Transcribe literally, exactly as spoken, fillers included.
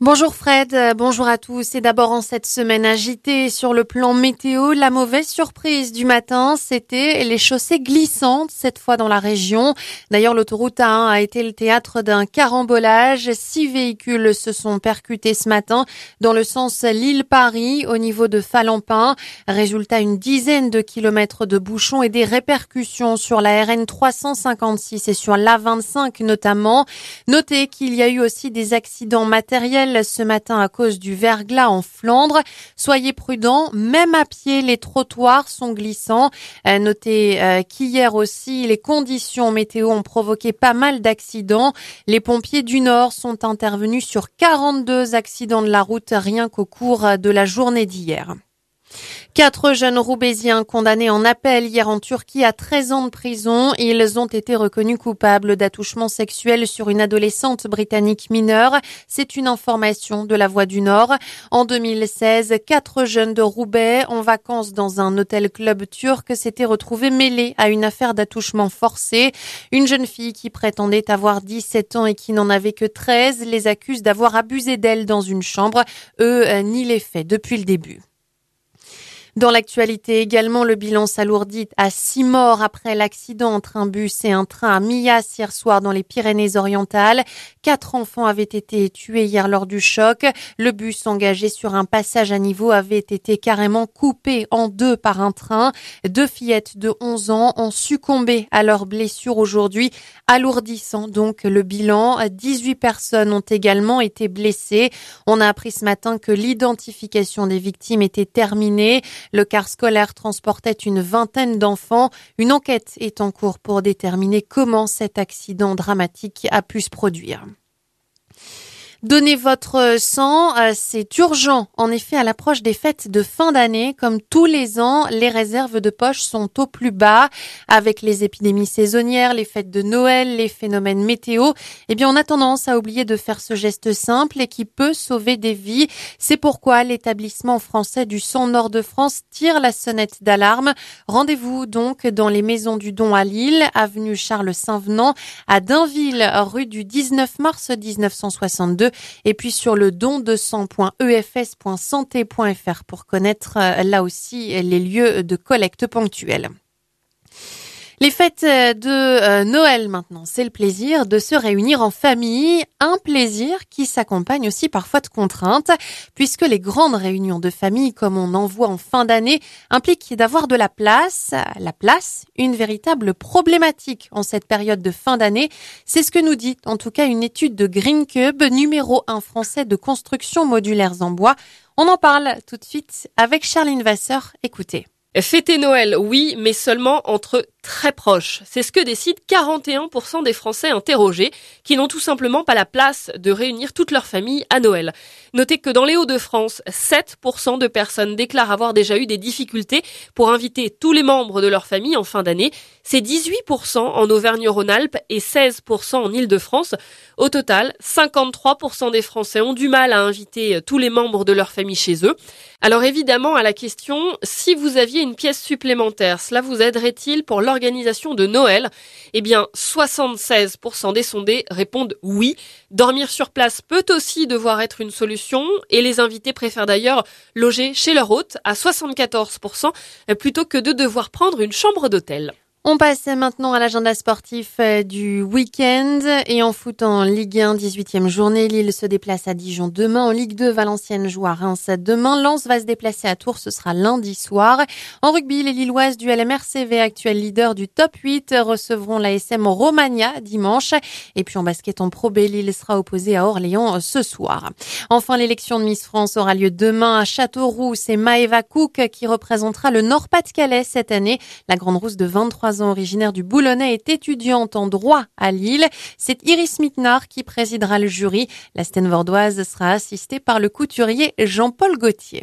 Bonjour Fred, bonjour à tous. Et d'abord en cette semaine agitée sur le plan météo, la mauvaise surprise du matin, c'était les chaussées glissantes, cette fois dans la région. D'ailleurs, l'autoroute A un a été le théâtre d'un carambolage. Six véhicules se sont percutés ce matin dans le sens Lille-Paris au niveau de Falampin. Résultat, une dizaine de kilomètres de bouchons et des répercussions sur la R N trois cent cinquante-six et sur l'A vingt-cinq notamment. Notez qu'il y a eu aussi des accidents matériels ce matin à cause du verglas en Flandre. Soyez prudents, même à pied, les trottoirs sont glissants. Euh, notez euh, qu'hier aussi, les conditions météo ont provoqué pas mal d'accidents. Les pompiers du Nord sont intervenus sur quarante-deux accidents de la route rien qu'au cours de la journée d'hier. Quatre jeunes Roubaisiens condamnés en appel hier en Turquie à treize ans de prison. Ils ont été reconnus coupables d'attouchement sexuel sur une adolescente britannique mineure. C'est une information de La Voix du Nord. En deux mille seize, quatre jeunes de Roubaix en vacances dans un hôtel-club turc s'étaient retrouvés mêlés à une affaire d'attouchement forcé. Une jeune fille qui prétendait avoir dix-sept ans et qui n'en avait que treize les accuse d'avoir abusé d'elle dans une chambre. Eux nient les faits depuis le début. Dans l'actualité également, le bilan s'alourdit à six morts après l'accident entre un bus et un train à Millas hier soir dans les Pyrénées-Orientales. Quatre enfants avaient été tués hier lors du choc. Le bus engagé sur un passage à niveau avait été carrément coupé en deux par un train. Deux fillettes de onze ans ont succombé à leurs blessures aujourd'hui, alourdissant donc le bilan. dix-huit personnes ont également été blessées. On a appris ce matin que l'identification des victimes était terminée. Le car scolaire transportait une vingtaine d'enfants. Une enquête est en cours pour déterminer comment cet accident dramatique a pu se produire. Donnez votre sang, c'est urgent. En effet, à l'approche des fêtes de fin d'année, comme tous les ans, les réserves de poche sont au plus bas. Avec les épidémies saisonnières, les fêtes de Noël, les phénomènes météo, eh bien, on a tendance à oublier de faire ce geste simple et qui peut sauver des vies. C'est pourquoi l'établissement français du sang Nord de France tire la sonnette d'alarme. Rendez-vous donc dans les maisons du don à Lille, avenue Charles Saint-Venant, à Dainville, rue du dix-neuf mars mille neuf cent soixante-deux. Et puis sur le don de sang point e f s point santé point f r pour connaître là aussi les lieux de collecte ponctuelle. Les fêtes de Noël maintenant, c'est le plaisir de se réunir en famille, un plaisir qui s'accompagne aussi parfois de contraintes, puisque les grandes réunions de famille, comme on en voit en fin d'année, impliquent d'avoir de la place. La place, une véritable problématique en cette période de fin d'année. C'est ce que nous dit en tout cas une étude de Green Cube, numéro un français de construction modulaires en bois. On en parle tout de suite avec Charline Vasseur. Écoutez. Fêter Noël, oui, mais seulement entre très proches. C'est ce que décident quarante et un pour cent des Français interrogés qui n'ont tout simplement pas la place de réunir toute leur famille à Noël. Notez que dans les Hauts-de-France, sept pour cent de personnes déclarent avoir déjà eu des difficultés pour inviter tous les membres de leur famille en fin d'année. C'est dix-huit pour cent en Auvergne-Rhône-Alpes et seize pour cent en Île-de-France. Au total, cinquante-trois pour cent des Français ont du mal à inviter tous les membres de leur famille chez eux. Alors évidemment, à la question, si vous aviez une pièce supplémentaire, cela vous aiderait-il pour l'organisation de Noël? Eh bien, soixante-seize pour cent des sondés répondent oui. Dormir sur place peut aussi devoir être une solution et les invités préfèrent d'ailleurs loger chez leur hôte à soixante-quatorze pour cent plutôt que de devoir prendre une chambre d'hôtel. On passe maintenant à l'agenda sportif du week-end et en foot en Ligue un, dix-huitième journée. Lille se déplace à Dijon demain. En Ligue deux, Valenciennes joue à Reims demain. Lens va se déplacer à Tours, ce sera lundi soir. En rugby, les Lilloises du L M R C V, actuel leader du top huit, recevront l'A S M Romagna dimanche. Et puis en basket en Pro B, Lille sera opposé à Orléans ce soir. Enfin, l'élection de Miss France aura lieu demain à Châteauroux. C'est Maëva Cook qui représentera le Nord-Pas-de-Calais cette année. La grande rousse de vingt-trois ans, originaire du Boulonnais, est étudiante en droit à Lille. C'est Iris Mittenard qui présidera le jury. La Stenvordoise sera assistée par le couturier Jean-Paul Gauthier.